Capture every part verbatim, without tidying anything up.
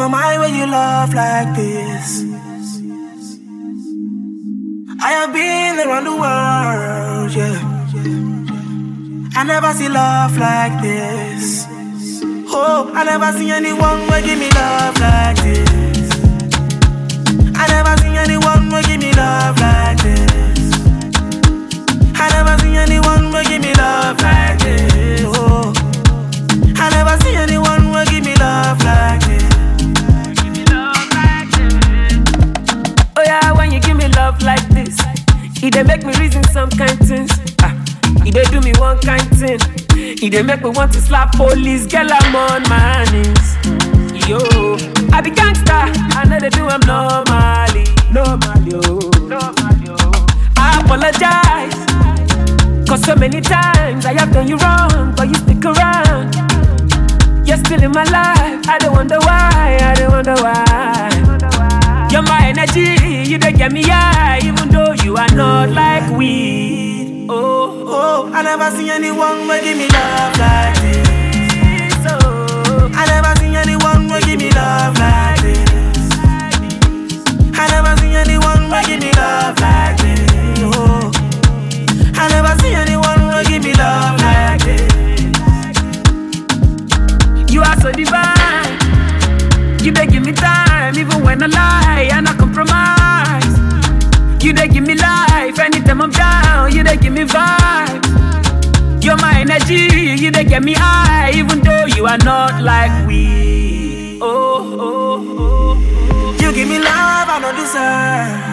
am I when you love like this? I have been around the world, yeah. I never see love like this. Oh, I never see anyone who give me love like this. I never see anyone who give me love like this. I never see anyone who give me love like this. Oh, I never see anyone who give me love like this. Oh yeah, when you give me love like this, it dey make me reason some kind things. Ah, it dey do me one kind thing. It dey make me want to slap police. Girl, I'm on my knees. Yo, I be gangsta, I know they do I'm normally, normally, oh, normally, oh. I apologize, cause so many times I have done you wrong, but you stick around. You're still in my life, I don't wonder why, I don't wonder why. You're my energy, you don't get me high, even though you are not like weed. Oh, oh, I never see anyone who give me love like this. Oh, I never see anyone who give me love like this. I never see anyone who give me love like this. Oh, I never see anyone who give me love like this. You are so divine. You dey give me time, even when I lie and I compromise. You dey give me life, anytime I'm down. You dey give me vibes. You're my energy, you dey get me high, even though you are not like we. Oh, oh, oh, oh. You give me love I don't deserve.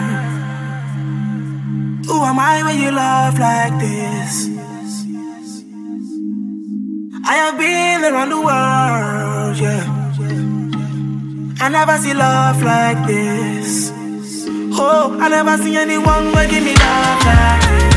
Who am I when you love like this? I have been around the world, yeah. I never see love like this. Oh, I never see anyone who give me love like this.